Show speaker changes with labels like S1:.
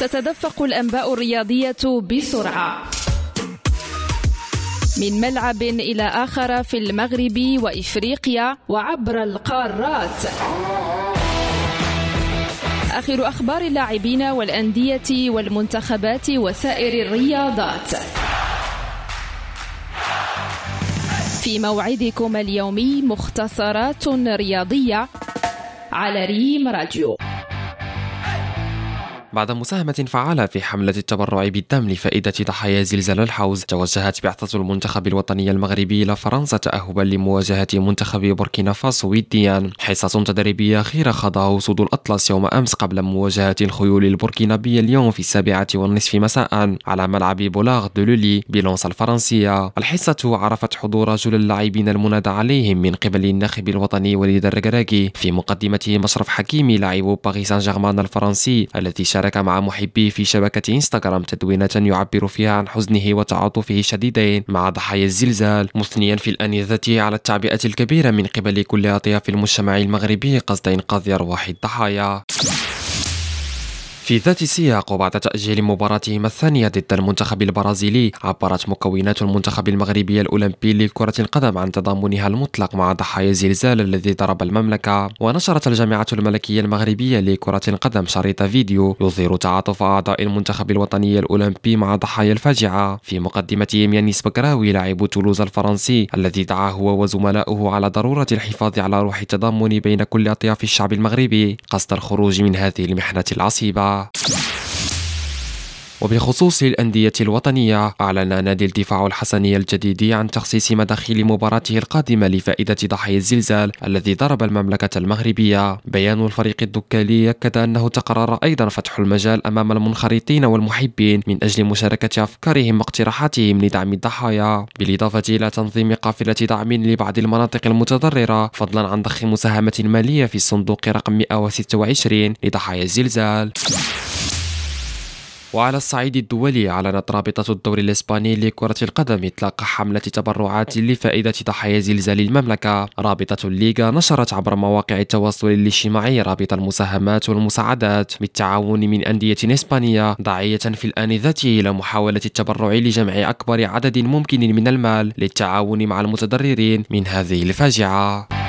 S1: تتدفق الأنباء الرياضية بسرعة من ملعب إلى آخر في المغرب وإفريقيا وعبر القارات. آخر أخبار اللاعبين والأندية والمنتخبات وسائر الرياضات في موعدكم اليومي، مختصرات رياضية على ريم راديو.
S2: بعد مساهمة فعالة في حملة التبرع بالدم لفائدة ضحايا زلزال الحوز، توجهت بعثة المنتخب الوطني المغربي إلى فرنسا تأهبا لمواجهة منتخب بوركينا فاسو وديا. حصة تدريبية أخيرة خاضها أسود الأطلس يوم أمس قبل مواجهة الخيول البوركينابية اليوم في 7:30 مساء على ملعب بولاغ دو لولي بلونس الفرنسية. الحصة عرفت حضور رجل اللاعبين المنادى عليهم من قبل الناخب الوطني وليد الركراكي، في مقدمته مشرف حكيمي لاعب باريس سان جيرمان الفرنسي الذي شارك مع محبيه في شبكة انستغرام تدوينة يعبر فيها عن حزنه وتعاطفه الشديدين مع ضحايا الزلزال، مثنيا في الآن ذاته على التعبئة الكبيرة من قبل كل أطياف المجتمع المغربي قصد إنقاذ أرواح الضحايا. في ذات السياق وبعد تأجيل مباراتهم الثانية ضد المنتخب البرازيلي، عبرت مكونات المنتخب المغربي الأولمبي لكرة القدم عن تضامنها المطلق مع ضحايا الزلزال الذي ضرب المملكة. ونشرت الجامعة الملكية المغربية لكرة القدم شريط فيديو يظهر تعاطف أعضاء المنتخب الوطني الأولمبي مع ضحايا الفاجعة، في مقدمتهم يانيس بكراوي لاعب تولوز الفرنسي الذي دعا هو وزملائه على ضرورة الحفاظ على روح التضامن بين كل أطياف الشعب المغربي قصد الخروج من هذه المحنة العصيبة. وبخصوص الأندية الوطنية، أعلن نادي الدفاع الحسني الجديد عن تخصيص مداخيل مباراته القادمة لفائدة ضحايا الزلزال الذي ضرب المملكة المغربية. بيان الفريق الدكالي أكد أنه تقرر أيضا فتح المجال أمام المنخرطين والمحبين من أجل مشاركة أفكارهم واقتراحاتهم لدعم الضحايا، بالإضافة إلى تنظيم قافلة دعم لبعض المناطق المتضررة، فضلا عن ضخ مساهمة مالية في الصندوق رقم 126 لضحايا الزلزال. وعلى الصعيد الدولي، أعلنت رابطة الدوري الإسباني لكرة القدم إطلاق حملة تبرعات لفائدة ضحايا زلزال المملكة. رابطة الليغا نشرت عبر مواقع التواصل الاجتماعي رابط المساهمات والمساعدات بالتعاون من أندية إسبانية، داعية في الآن ذاته إلى محاولة التبرع لجمع أكبر عدد ممكن من المال للتعاون مع المتضررين من هذه الفاجعة.